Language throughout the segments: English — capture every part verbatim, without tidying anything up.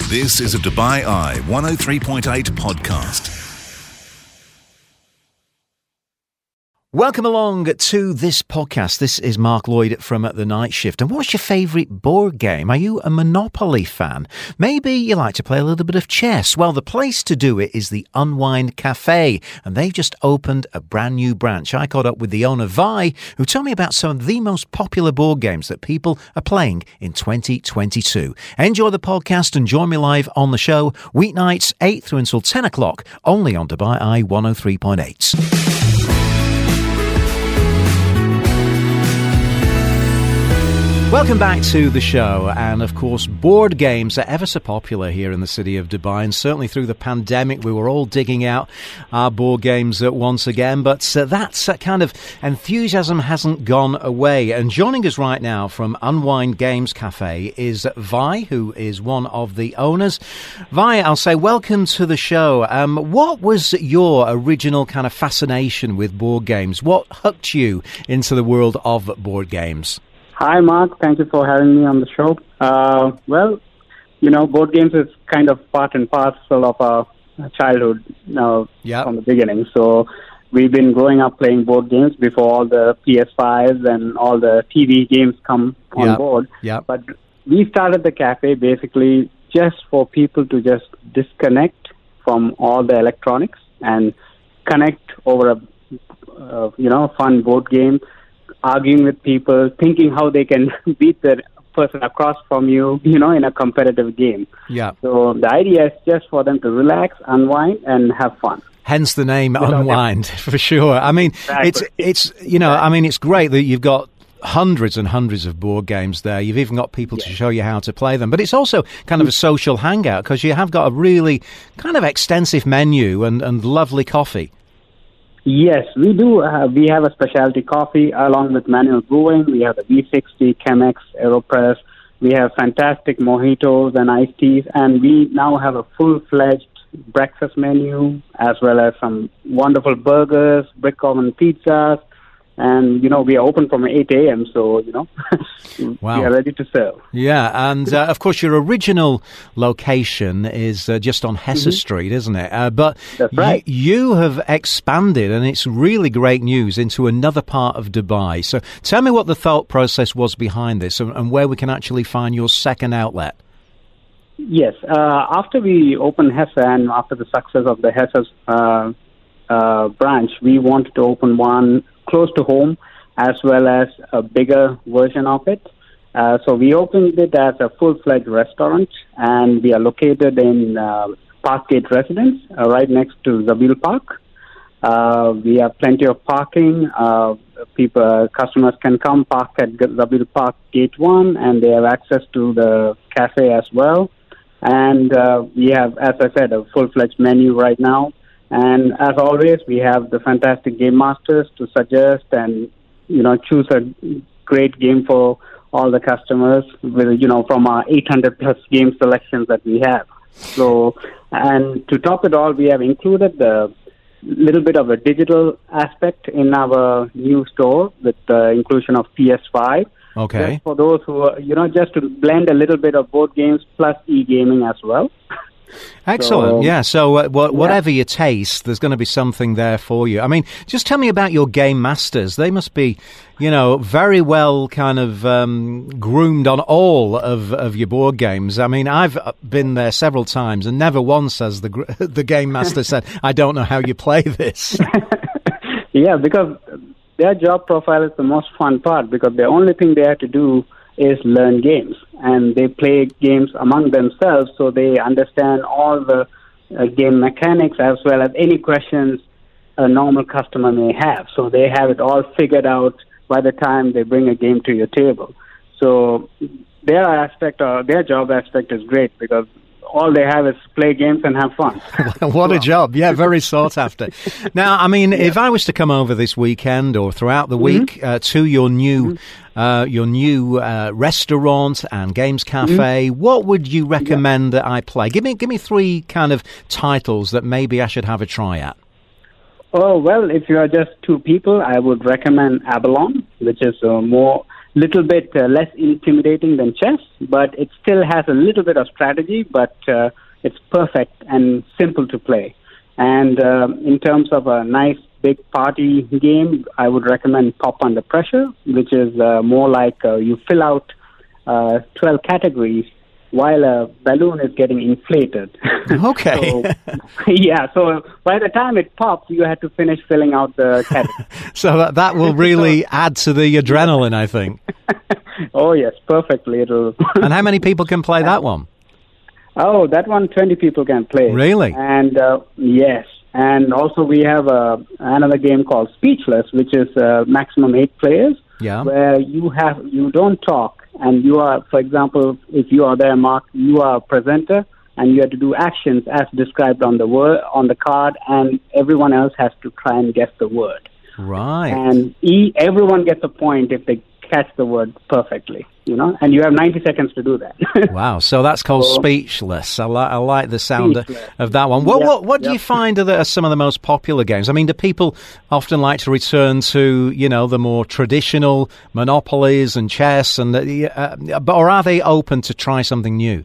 This is a Dubai Eye one oh three point eight podcast. Welcome along to this podcast. This is Mark Lloyd from The Night Shift. And what's your favourite board game? Are you a Monopoly fan? Maybe you like to play a little bit of chess. Well, the place to do it is the Unwind Cafe. And they've just opened a brand new branch. I caught up with the owner, Vi, who told me about some of the most popular board games that people are playing in twenty twenty-two. Enjoy the podcast and join me live on the show, weeknights eight through until ten o'clock, only on Dubai Eye one oh three point eight. Welcome back to the show, and of course board games are ever so popular here in the city of Dubai, and certainly through the pandemic we were all digging out our board games uh, once again, but uh, that uh, kind of enthusiasm hasn't gone away. And joining us right now from Unwind Games Cafe is Vi, who is one of the owners. Vi, I'll say welcome to the show. Um, what was your original kind of fascination with board games? What hooked you into the world of board games? Hi, Mark. Thank you for having me on the show. Uh, well, you know, board games is kind of part and parcel of our childhood uh, yep. from the beginning. So we've been growing up playing board games before all the P S fives and all the T V games come on yep. board. Yep. But we started the cafe basically just for people to just disconnect from all the electronics and connect over a, uh, you know, fun board game, arguing with people, thinking how they can beat the person across from you, you know, in a competitive game. Yeah. So the idea is just for them to relax, unwind, and have fun. Hence the name Unwind, for sure. I mean, exactly. it's, it's you know, I mean, it's great that you've got hundreds and hundreds of board games there. You've even got people yeah. to show you how to play them. But it's also kind of a social hangout because you have got a really kind of extensive menu and, and lovely coffee. Yes, we do. Uh, we have a specialty coffee along with manual brewing. We have the V sixty, Chemex, AeroPress. We have fantastic mojitos and iced teas. And we now have a full-fledged breakfast menu as well as some wonderful burgers, brick oven pizzas. And, you know, we are open from eight a.m., so, you know, wow. we are ready to serve. Yeah, and, uh, of course, your original location is uh, just on Hesse mm-hmm. Street, isn't it? Uh, but That's right. y- you have expanded, and it's really great news, into another part of Dubai. So tell me what the thought process was behind this and, and where we can actually find your second outlet. Yes, uh, after we opened Hesse and after the success of the Hesse uh, uh, branch, we wanted to open one close to home, as well as a bigger version of it. Uh, so we opened it as a full-fledged restaurant, and we are located in uh, Parkgate Residence, uh, right next to Zabil Park. Uh, we have plenty of parking. Uh, people, uh, customers can come park at Zabil Park Gate one, and they have access to the cafe as well. And uh, we have, as I said, a full-fledged menu right now. And as always, we have the fantastic game masters to suggest and, you know, choose a great game for all the customers with, you know, from our eight hundred plus game selections that we have. So, and to top it all, we have included the little bit of a digital aspect in our new store with the inclusion of P S five. Okay. Just for those who are, you know, just to blend a little bit of board games plus e-gaming as well. Excellent. So, yeah. So uh, wh- whatever yeah. your taste, there's going to be something there for you. I mean, just tell me about your game masters. They must be, you know, very well kind of um, groomed on all of, of your board games. I mean, I've been there several times and never once has the gr- the game master said, I don't know how you play this. Yeah, because their job profile is the most fun part because the only thing they have to do is learn games, and they play games among themselves, so they understand all the uh, game mechanics as well as any questions a normal customer may have. So they have it all figured out by the time they bring a game to your table. So their aspect, or their job aspect, is great because all they have is play games and have fun. What a job. Yeah, very sought after. Now, I mean, yeah. if I was to come over this weekend or throughout the mm-hmm. week uh, to your new mm-hmm. uh, your new uh, restaurant and games cafe, mm-hmm. what would you recommend yeah. that I play? Give me give me three kind of titles that maybe I should have a try at. Oh, well, if you are just two people, I would recommend Abalone, which is uh, more little bit uh, less intimidating than chess, but it still has a little bit of strategy, but uh, it's perfect and simple to play. And uh, in terms of a nice big party game, I would recommend Pop Under Pressure, which is uh, more like uh, you fill out uh, twelve categories while a balloon is getting inflated. Okay. so, yeah, so by the time it pops, you have to finish filling out the categories. So that, that will really add to the adrenaline, I think. Oh, yes, perfectly. It'll And how many people can play that one? Oh, that one, twenty people can play. Really? And uh, yes. And also we have uh, another game called Speechless, which is uh, maximum eight players, yeah. where you have you don't talk. And you are, for example, if you are there, Mark, you are a presenter, and you have to do actions as described on the word on the card, and everyone else has to try and guess the word. Right. And e- everyone gets a point if they catch the word perfectly, you know, and you have ninety seconds to do that. Wow, so that's called so, Speechless. I, li- I like the sound of, of that one. What, yep, what, what do yep. you find are, the, are some of the most popular games? I mean, do people often like to return to, you know, the more traditional monopolies and chess, and the, uh, or are they open to try something new?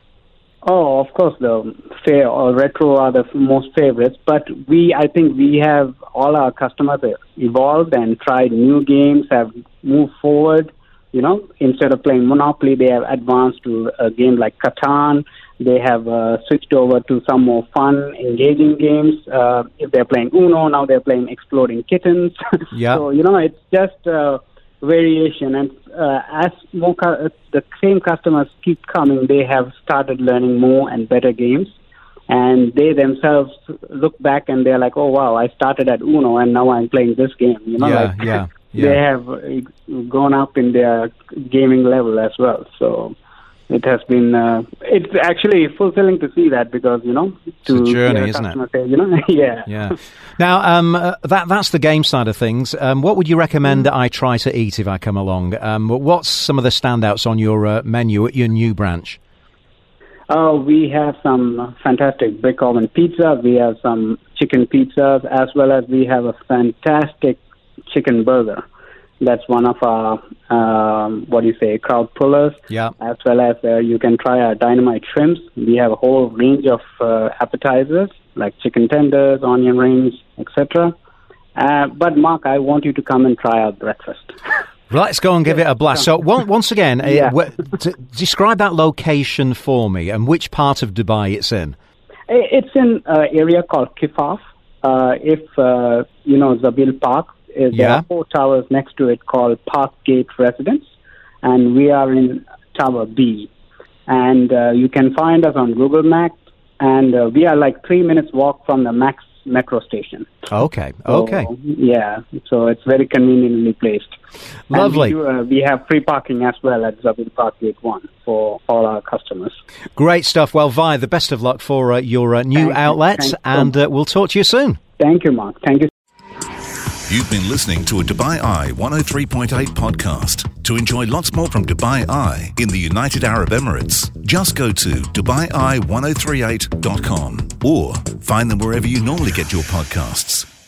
Oh, of course, the fair or retro are the most favorites, but we, I think we have, all our customers have evolved and tried new games, have moved forward. You know, instead of playing Monopoly, they have advanced to a game like Catan. They have uh, switched over to some more fun, engaging games. Uh, if they're playing Uno, now they're playing Exploding Kittens. Yeah. So, you know, it's just uh, variation. And uh, as more cu- the same customers keep coming, they have started learning more and better games. And they themselves look back and they're like, oh, wow, I started at Uno and now I'm playing this game. You know, yeah, like, yeah, yeah. They have gone up in their gaming level as well. So it has been, uh, it's actually fulfilling to see that because, you know, to it's a journey, isn't it? Say, you know, yeah. Yeah. Now, um, uh, that that's the game side of things. Um, what would you recommend that I try to eat if I come along? Um, what's some of the standouts on your uh, menu at your new branch? Uh, we have some fantastic brick oven pizza. We have some chicken pizzas, as well as we have a fantastic chicken burger. That's one of our, um, what do you say, crowd pullers. Yeah. As well as uh, you can try our dynamite shrimps. We have a whole range of uh, appetizers, like chicken tenders, onion rings, et cetera. Uh, but, Mark, I want you to come and try our breakfast. Let's go and give it a blast. So, once again, yeah. uh, w- t- describe that location for me and which part of Dubai it's in. It's in an area called Kifaf. Uh, if, uh, you know, Zabil Park, is, yeah. there are four towers next to it called Park Gate Residence, and we are in Tower B. And uh, you can find us on Google Maps, and uh, we are like three minutes walk from the Max metro station. Okay, so, okay. Yeah, so it's very conveniently placed. Lovely. And we, do, uh, we have free parking as well at Zabil Park Gate one for all our customers. Great stuff. Well, Vi, the best of luck for uh, your uh, new Thank outlet, you. and uh, we'll talk to you soon. Thank you, Mark. Thank you. You've been listening to a Dubai Eye one oh three point eight podcast. To enjoy lots more from Dubai Eye in the United Arab Emirates, just go to dubai eye ten thirty-eight dot com or find them wherever you normally get your podcasts.